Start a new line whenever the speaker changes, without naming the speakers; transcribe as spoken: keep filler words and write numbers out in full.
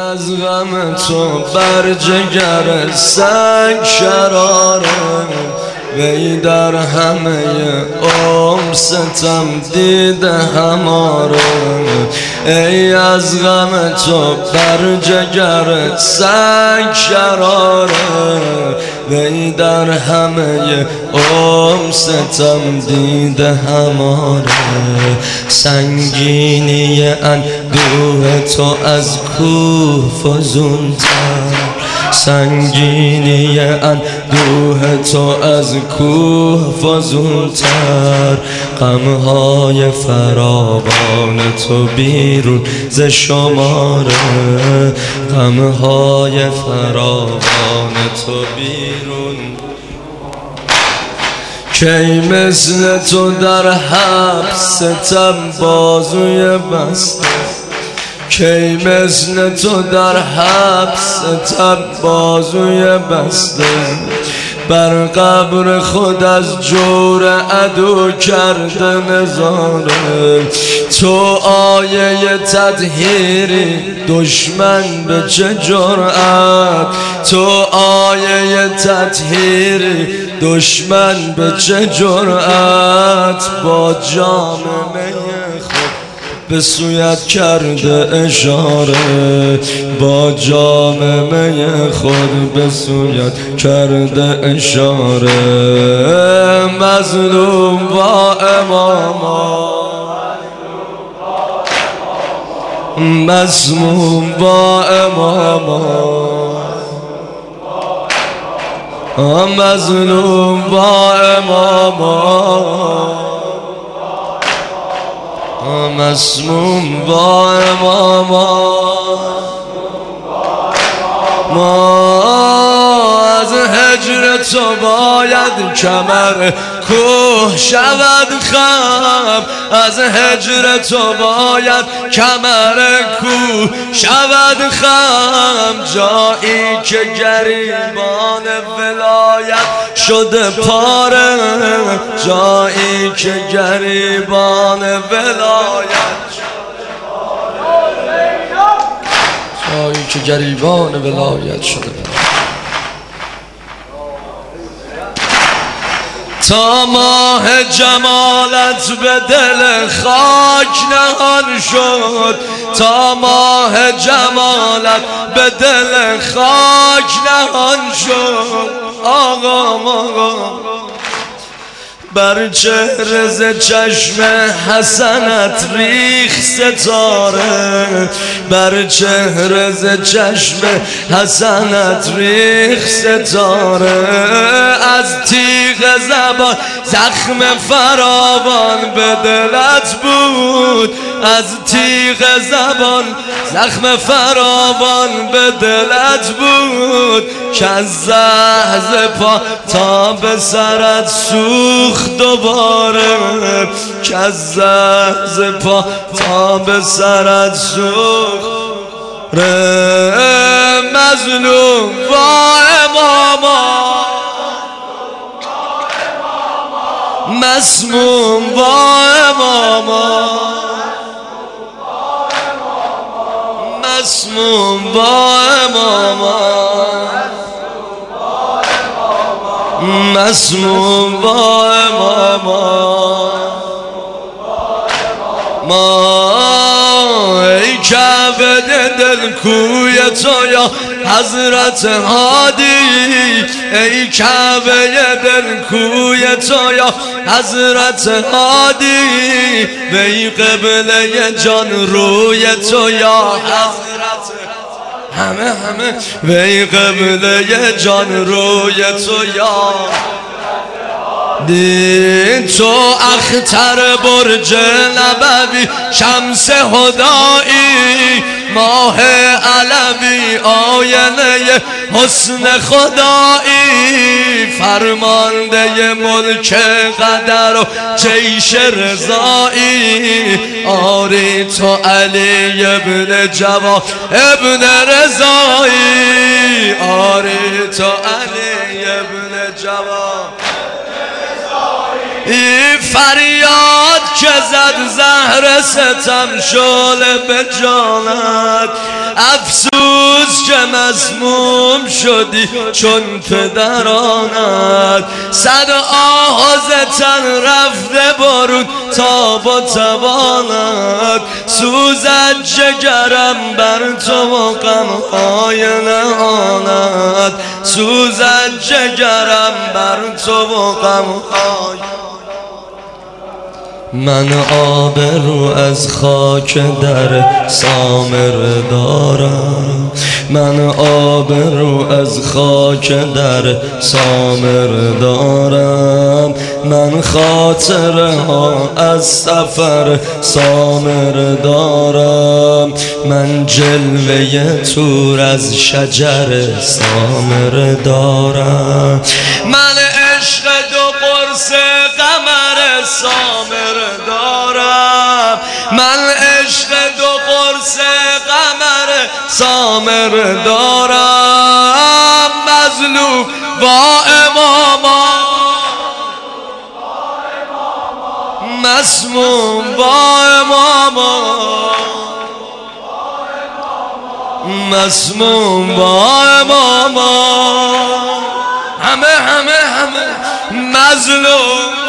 از غم تو بر جگر سنگ شراره وی در همه عمر ستم دیده هماره ای از غم تو بر جگر سنگ شراره وی در همه عمر ستم دیده هماره سنگینی اندوه تو از کوه فزونتر سنگینی اندوه تو از کوه فزونتر غمهای فراوان تو بیرون ز شماره غمهای فراوان تو بیرون کی مثل تو در حبس ستم بازوی بسته کی مثل تو در حبس ستم بازوی بسته بر قبر خود از جور عدو کرده نظاره تو آیه تطهیری دشمن به چه جرأت تو آیه تطهیری دشمن به چه جرأت با جام می خود به سویت کرده اشاره با جام می خود به سویت کرده اشاره مظلوم با اماما مسموم با اماما مظلوم با اماما مسموم با اماما ما از هجر تو باید کمر کوه شود خم از هجر تو باید کمر کوه شود خم جایی که گریبان ولایت شده پاره جایی که گریبان ولایت جایی که گریبان ولایت شده تا ماه جمالت به دل خاک نهان شد تا ماه جمالت به دل خاک نهان شد آقا آقا بر چهره ز چشم حسنت ریخ ستاره بر چهره ز چشم حسنت ریخ ستاره از تیغ زبان زخم فراوان به دلت بود از تیغ زبان زخم فراوان به دلت بود که از زهز پا تا به سرت سوخت دوباره که از زهز پا تا به سرت سوخت مظلوم با اماما مسموم با اماما مسموم با اماما مسموم با اماما ما ای کعبه دل کوی تو یا حضرت هادی ای کعبه دل کوی تو یا حضرت هادی وی قبله جان روی تو یا حضرت همه همه وی قبله جان روی تو یا دی تو اختر برج نبوی شمس هدایی ماه علوی آینه حسن خدایی فرمانده ملک قدر و جیش رضایی آری تو علی ابن جواد ابن رضایی آری تو علی ابن جواد ای فریاد که زد زهر ستم شعله به جانت افسون روز که مسموم شدی چون پدرانت صد آه ز تن رفته بارون تاب و توانت سوزد جگرم بر تو و غمهای نهانت سوزد جگرم بر تو و غمهای من آبرو از خاک در سامر دارم من آبرو از خاک در سامر دارم من خاطره ها از سفر سامر دارم من جلوه تور از شجر سامر دارم من عشق دو قرص قمر سامر دارم من عشق دو قرص قمر سامر دارم مظلوم با اماما مسموم با اماما مسموم با اماما همه همه همه مظلوم